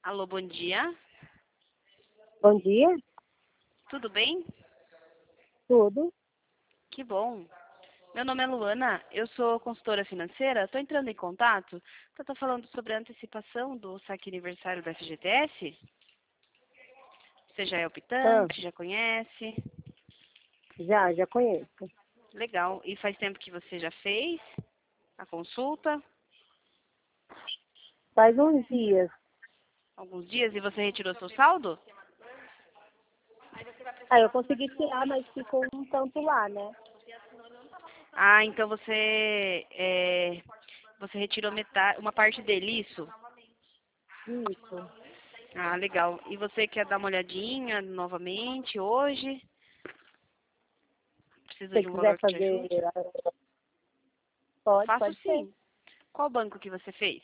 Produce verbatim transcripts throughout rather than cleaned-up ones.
Alô, bom dia. Bom dia, Tudo bem? tudo. Que bom. Meu nome é Luana, eu sou consultora financeira. Estou entrando em contato. Estou falando sobre a antecipação do saque aniversário da F G T S. Você já é Ah, optante, já conhece? já, já conheço. Legal. E faz tempo que você já fez a consulta? Faz uns dias. Alguns dias e você retirou seu saldo? Aí eu consegui tirar, mas ficou um tanto lá, né? Ah, então você é, você retirou metade, uma parte dele, isso? Isso. Ah, legal. E você quer dar uma olhadinha novamente hoje? Se Precisa você de um quiser valor que te fazer, ajude? pode, Faço pode ser. sim. Qual banco que você fez?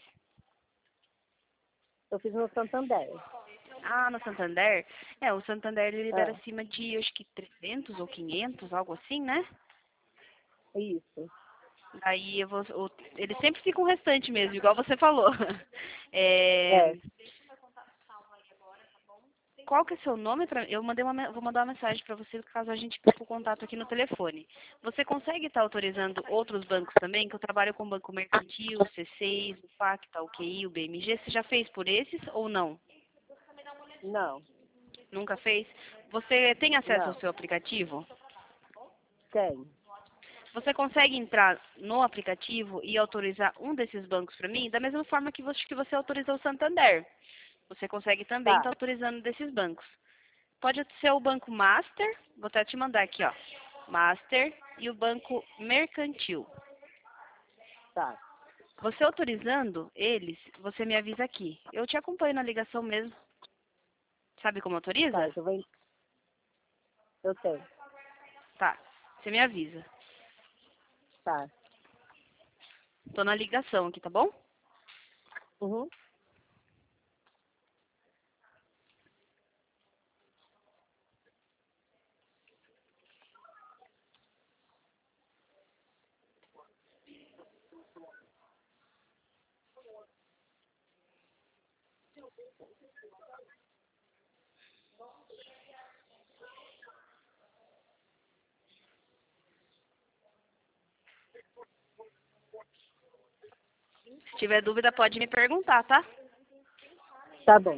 Eu fiz no Santander. Ah, no Santander? É, o Santander ele libera Ah, acima de, acho que trezentos ou quinhentos, algo assim, né? isso. Aí eu vou, o- ele sempre fica um restante mesmo, igual você falou. É, É, qual que é seu nome? Pra, eu mandei uma, me- vou mandar uma mensagem para você caso a gente perca o contato aqui no telefone. Você consegue estar autorizando outros bancos também? Que eu trabalho com o Banco Mercantil, o C seis, o Pacta, o Q I, o B M G. Você já fez por esses ou não? não, Nunca fez? Você tem acesso ao não. seu aplicativo? Tem. Você consegue entrar no aplicativo e autorizar um desses bancos para mim? Da mesma forma que você, que você autorizou o Santander. Você consegue também estar Tá, autorizando desses bancos. Pode ser o Banco Master, vou até te mandar aqui, ó. Master e o Banco Mercantil. tá. Você autorizando eles, você me avisa aqui. Eu te acompanho na ligação mesmo. Sabe como Tá, autoriza? eu vou. Eu tenho. Tá. Você me avisa. Tá. Tô na ligação aqui, tá bom? Uhum. Se tiver dúvida, pode me perguntar, tá? Tá bom.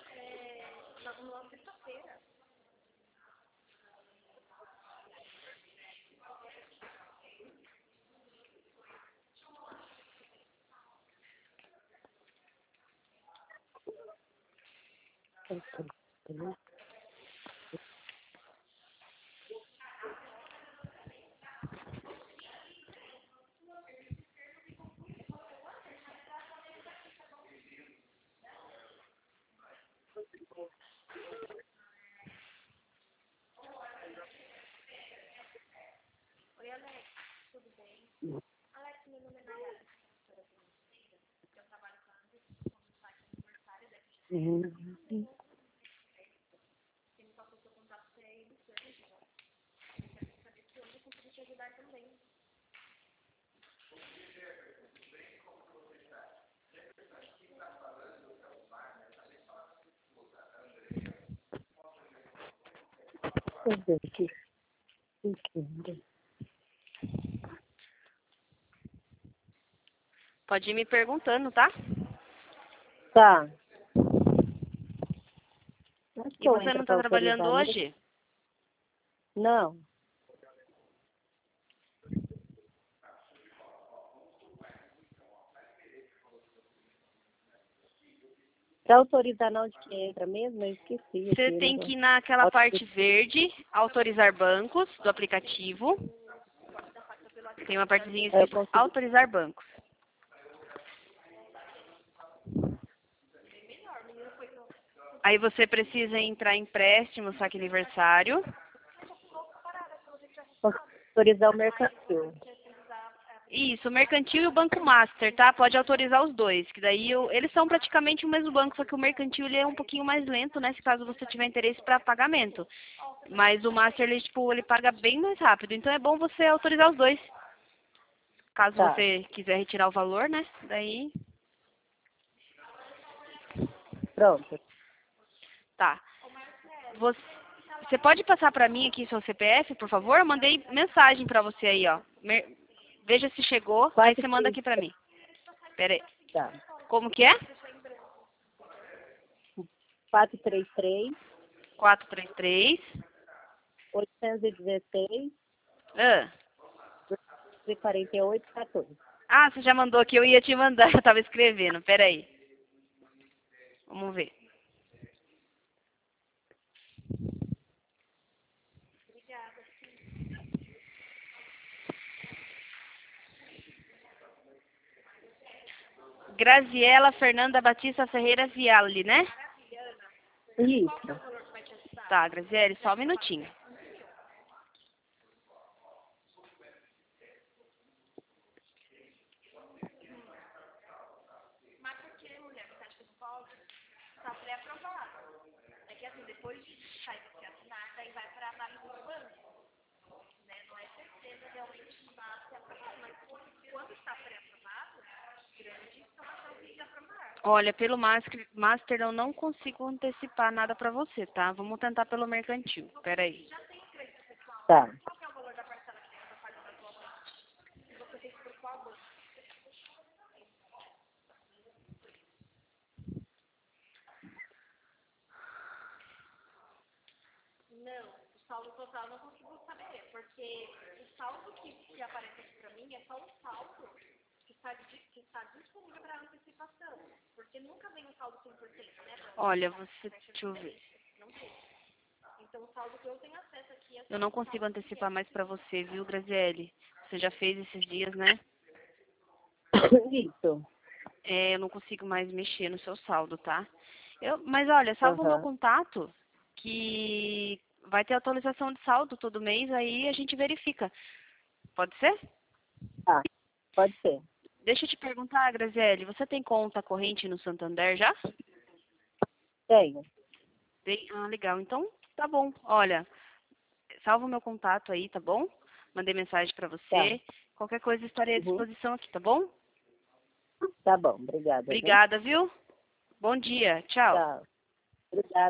Uhum. Meu Deus, que que- Pode ir me perguntando, tá? Tá. Acho E que eu você entro não pra tá trabalhando autorizar mesmo. hoje? Não. Pra autorizar na onde que entra mesmo, eu esqueci Você aqui o tem que negócio. ir naquela Autoriza. parte verde, autorizar bancos do aplicativo. Tem uma partezinha Aí eu escrito consegui. autorizar bancos. Aí você precisa entrar em empréstimo, saque aniversário. Autorizar o mercantil. Isso, o mercantil e o banco master, tá? Pode autorizar os dois, que daí eu- eles são praticamente o mesmo banco, só que o mercantil ele é um pouquinho mais lento, né? Se caso você tiver interesse para pagamento. Mas o master ele tipo, ele paga bem mais rápido. Então é bom você autorizar os dois. Caso Tá. você quiser retirar o valor, né? Daí Pronto. Tá. Você, você pode passar pra mim aqui seu C P F, por favor? Eu mandei mensagem pra você aí, ó. Mer- Veja se chegou, aí Quatro, você manda três, aqui pra mim. Pera aí. tá. Como que é? quatro três três, quatro três três. oito um seis, Ah. quarenta e oito, quatorze. ah, você já mandou aqui, eu ia te mandar, eu tava escrevendo. Pera aí. Vamos ver. Graziela Fernanda Batista Ferreira Viale, né? Isso. Tá, Graziele, só um minutinho. Olha, pelo master, master eu não consigo antecipar nada pra você, tá? Vamos tentar pelo mercantil. Pera aí. Tá. Olha, você... Deixa eu ver. Eu não consigo antecipar mais pra você, viu, Graziele? Você já fez esses dias, né? Isso. É, eu não consigo mais mexer no seu saldo, tá? Eu, mas olha, salva o meu Aham. contato, que vai ter atualização de saldo todo mês, aí a gente verifica. Pode ser? Tá. Pode ser. Deixa eu te perguntar, Graziele, você tem conta corrente no Santander já? Tenho. Tem? Ah, legal. Então, tá bom. Olha, salva o meu contato aí, tá bom? Mandei mensagem pra Tá. você. Qualquer coisa estarei à Uhum. disposição aqui, tá bom? Tá bom. Obrigada, viu? Obrigada, viu? Bom dia. Tchau. Tchau. Obrigada.